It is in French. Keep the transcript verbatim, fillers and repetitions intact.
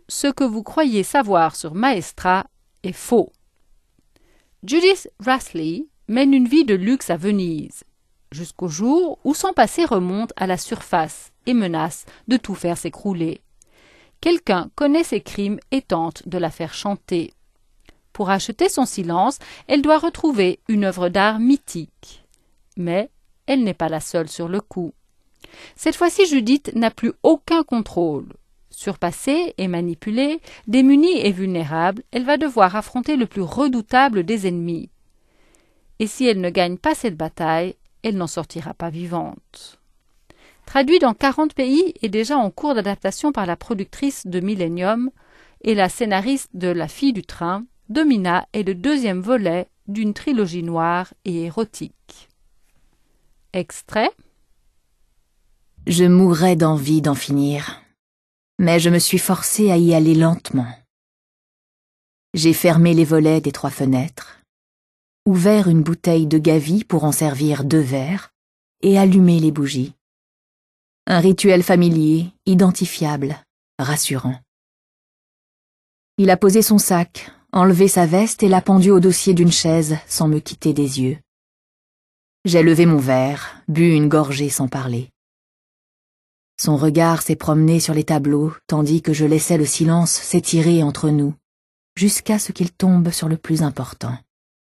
ce que vous croyez savoir sur Maestra est faux. Judith Rasley mène une vie de luxe à Venise, jusqu'au jour où son passé remonte à la surface et menace de tout faire s'écrouler. Quelqu'un connaît ses crimes et tente de la faire chanter. Pour acheter son silence, elle doit retrouver une œuvre d'art mythique. Mais elle n'est pas la seule sur le coup. Cette fois-ci, Judith n'a plus aucun contrôle. Surpassée et manipulée, démunie et vulnérable, elle va devoir affronter le plus redoutable des ennemis. Et si elle ne gagne pas cette bataille, elle n'en sortira pas vivante. Traduit dans quarante pays et déjà en cours d'adaptation par la productrice de Millennium et la scénariste de La fille du train, Domina est le deuxième volet d'une trilogie noire et érotique. Extrait. Je mourrais d'envie d'en finir, mais je me suis forcée à y aller lentement. J'ai fermé les volets des trois fenêtres, ouvert une bouteille de Gavi pour en servir deux verres et allumé les bougies. Un rituel familier, identifiable, rassurant. Il a posé son sac, enlevé sa veste et l'a pendu au dossier d'une chaise sans me quitter des yeux. J'ai levé mon verre, bu une gorgée sans parler. Son regard s'est promené sur les tableaux, tandis que je laissais le silence s'étirer entre nous, jusqu'à ce qu'il tombe sur le plus important.